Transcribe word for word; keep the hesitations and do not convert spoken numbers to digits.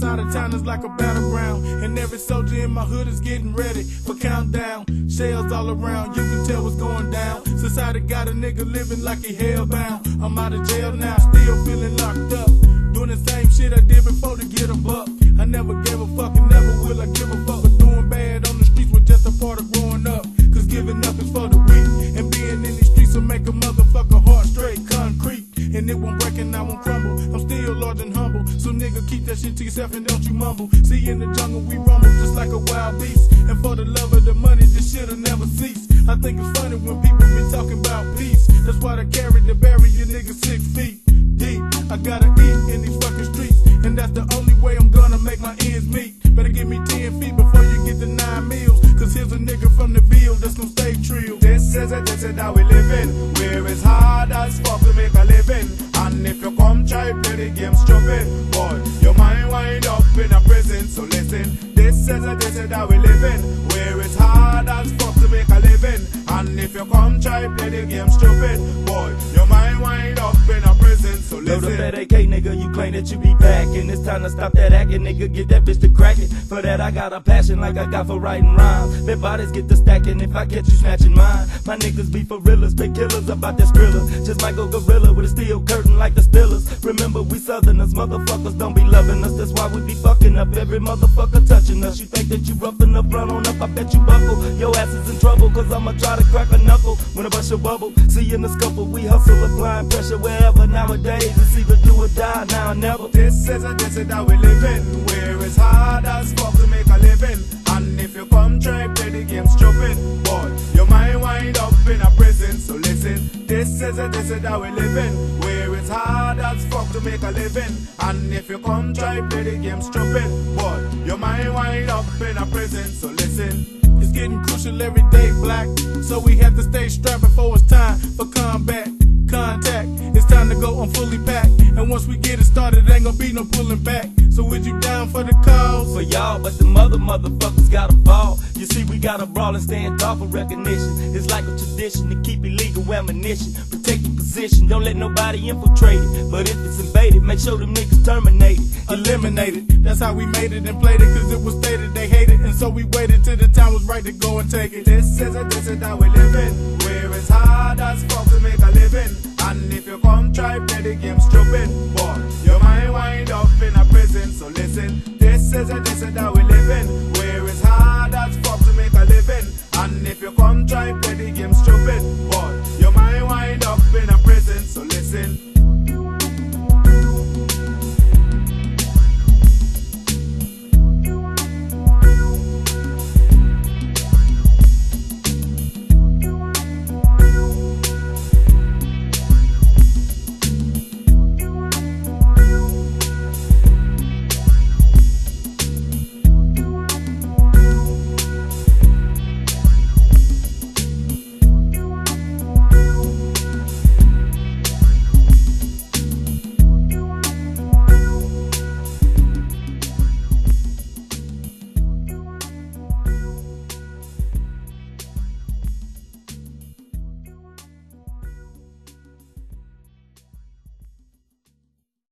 side of town is like a battleground, and every soldier in my hood is getting ready for countdown. Shells all around, you can tell what's going down. Society got a nigga living like he hellbound. I'm out of jail now, still feeling locked up, doing the same shit I did before to get a buck. I never gave a fuck and never will I give a fuck, but doing bad on the streets was just a part of growing up. Cause giving up is for the weak, and being in these streets will make a motherfucker heart straight concrete. And it won't break and I won't crumble. I'm still large and humble, so nigga keep that shit to yourself and don't you mumble. See, in the jungle we rumble just like a wild beast, and for the love of the money this shit'll never cease. I think it's funny when people be talking about peace. That's why they carry the bury your nigga six feet deep. I gotta eat in these fucking streets, and that's the only way I'm gonna make my ends meet. Better give me ten feet before you get the nine meals, cause here's a nigga from the Ville that's gon' stay trill. This is it, this is how we living, where it's hard as fuck to make a living. And if you come try play the game stupid, boy, your mind wind up in a prison. So listen, this is it, this is how we living, where it's hard as fuck to make a living. And if you come try play the game stupid, boy, your mind wind up in a prison. So listen. Load up that A K, nigga, you claim that you be packing. It's time to stop that acting, nigga, get that bitch to cracking. For that I got a passion like I got for writing rhymes. Their bodies get to stacking if I catch you snatching mine. My niggas be for realers, big killers about that skrilla. Just might go gorilla with a steel curtain like the Steelers. Remember we southerners, motherfuckers don't be loving us. That's why we be fucking up every motherfucker touching us. You think that you rough enough, run on up, I bet you buckle. Your ass is in trouble, cause I'ma try to crack a knuckle when I bust your bubble. See you in the scuffle, we hustle, applying pressure wherever. Nowadays it's either do or die, now or never. This is it, this is how we living, where it's hard as fuck to make a living. And if you come try play the game stupid, boy, your mind wind up in a prison. So listen, this is it, this is how we living, where it's hard as fuck to make a living. And if you come try play the game stupid, boy, your mind wind up in a prison. So listen, it's getting crucial every day, black, so we have to stay strapped before it's time for combat. Contact, it's time to go on fully packed, and once we get it started, ain't gonna be no pulling back. So is you down for the cause? For y'all, but the mother motherfuckers gotta fall. You see, we gotta brawl and stand tall for recognition. It's like a tradition to keep illegal ammunition. Protect your position, don't let nobody infiltrate it. But if it's invaded, make sure them niggas terminated, eliminated. That's how we made it and played it, cause it was stated they hated, and so we waited till the time was right to go and take it. This is it, this is how we living, where it's hard as fuck to make a living. And if you come try play the game stupid, boy, your mind wind up in a prison. So listen, this is it, this is how we living, where it's hard as fuck to make a living. And if you come try play the game stupid, boy, your mind wind up in a prison. So listen.